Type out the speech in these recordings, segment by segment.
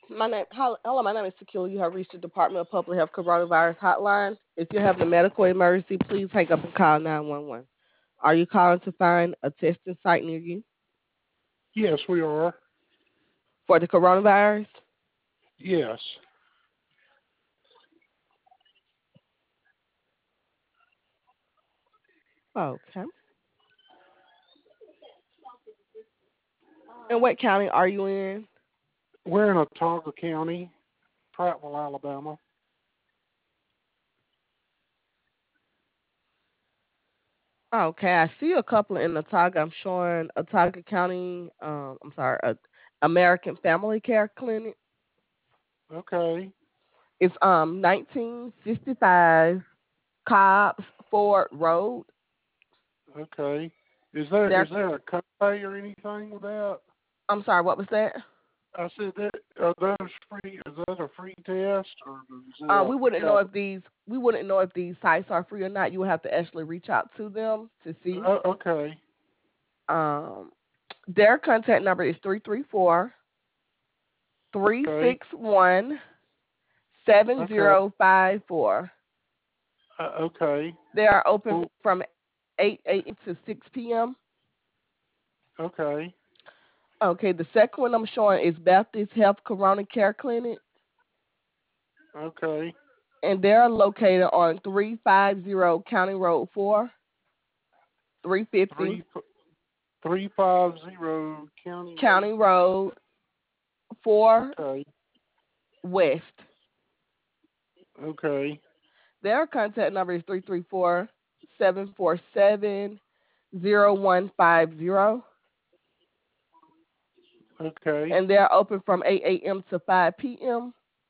Hello, my name is Tequila. You have reached the Department of Public Health Coronavirus Hotline. If you're having a medical emergency, please hang up and call 911. Are you calling to find a testing site near you Yes, we are. for the coronavirus? Yes. Okay. And what county are you in? We're in Autauga County, Prattville, Alabama. Okay, I see a couple in Otaga. I'm showing Otaga County. I'm sorry, American Family Care Clinic. Okay. It's 1955 Cobbs Ford Road. Okay. Is there There. is there a copay or anything with that? I'm sorry. What was that? I said that are those free? Is that a free test or is We it wouldn't you know got? if these sites are free or not. You would have to actually reach out to them to see. Okay. Um, their contact number is 334 three Okay. six one seven Okay. zero five four. Okay. They are open Well, from 8 a.m. to 6 p.m. okay. Okay, the second one I'm showing is Baptist Health Corona Care Clinic, Okay. and they're located on 350 County Road 4, 350 Three 350 County County Road. Road 4 Okay. West. Okay. Their contact number is 334-747-0150, Okay. and they're open from 8 a.m. to 5 p.m.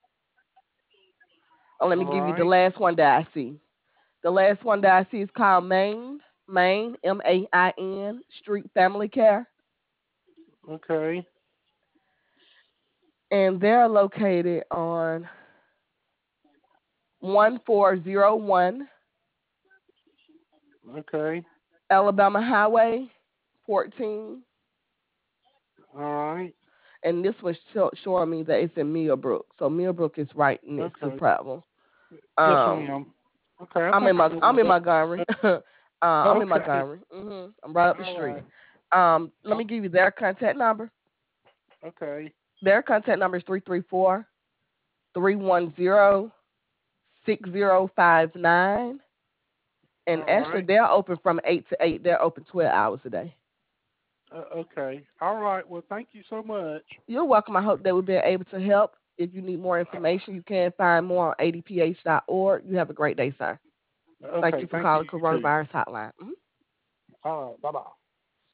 Oh, let me All give you the right. last one that I see. The last one that I see is called Main, Main Street Family Care, Okay. and they're located on 1401 Okay. Alabama Highway 14, All right. and this was showing me that it's in Millbrook. So Millbrook is right next to Okay. Prattville. Yes, Um, ma'am. Okay, I I'm think in I my know I'm where in that. Montgomery. I'm in Okay. Montgomery. I'm right up the All street. right. Let me give you their contact number. Okay. Their contact number is 334-310-6059. And All actually, right. they're open from 8 to 8. They're open 12 hours a day. Okay. All right. Well, thank you so much. You're welcome. I hope that we've been able to help. If you need more information, you can find more on adph.org. You have a great day, sir. Thank Okay. you for Thank you. calling You too. Coronavirus Hotline. All right. Bye bye.